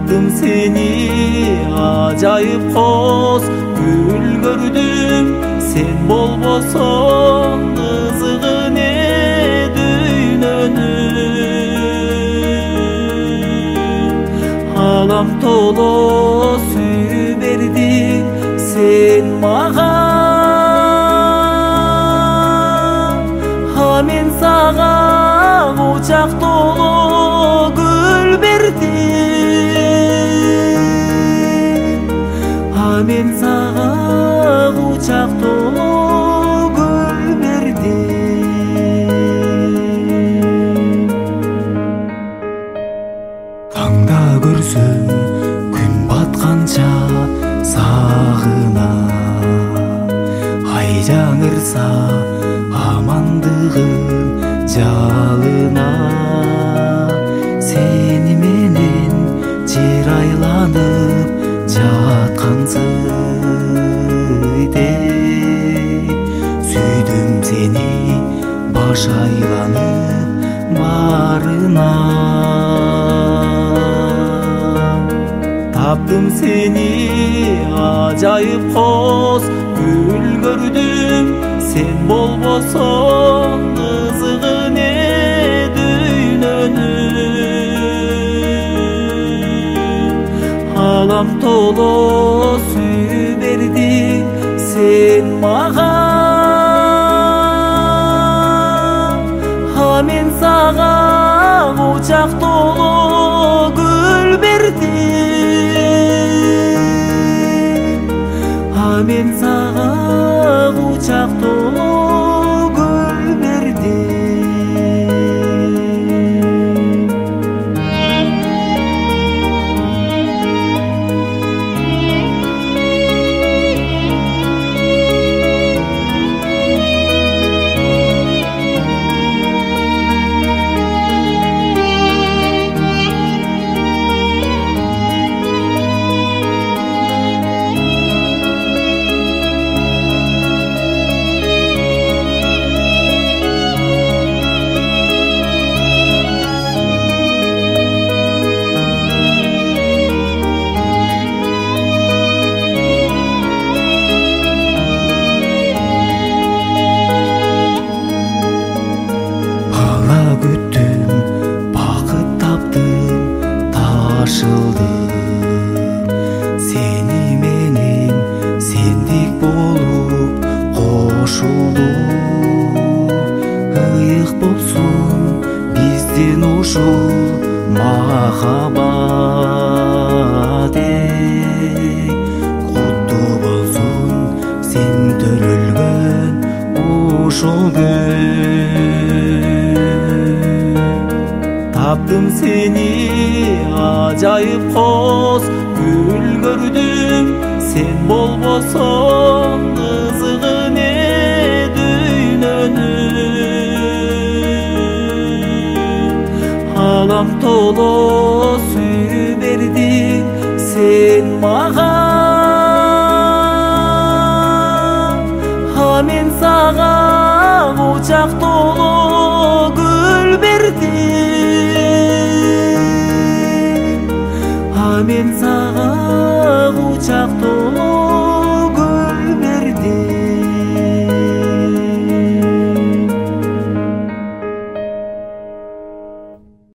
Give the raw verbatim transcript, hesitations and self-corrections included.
таптым сени ажайып коз гүл көрдүм сен болбосоң ызыгы не дүйнөнүн алам толо сүй бердиң сен мага мен сага кучак толо гүл бердим мен сага кучак толо гүл бердим таңда көрсөм күн батканча сагына ай жаңырса амандыгым жалына сени менен жер айланып жаткансыйде сүйдүм сени баш айланып барына таптым сени ажайып коз гүл көрдүм сен болбосоң ызыгы не дүйнөнүн алам толо сүй бердиң сен мага мен сага кучак толо гүл бердим мен сага кучак толо гүл бердим күттүм бакыт таптым ташылдым сени менен сендик болуп кошулдум ыйык болсун биздин ушул махаббат куттуу болсун сен төрөлгөн ушул күн таптым сени ажайып коз гүл көрдүм сен болбосоң ызыгы не дүйнөнүн алам толо сүй бердиң сен мага мен сага кучак толо гүл бердим мен сага кучак толо гүл бердим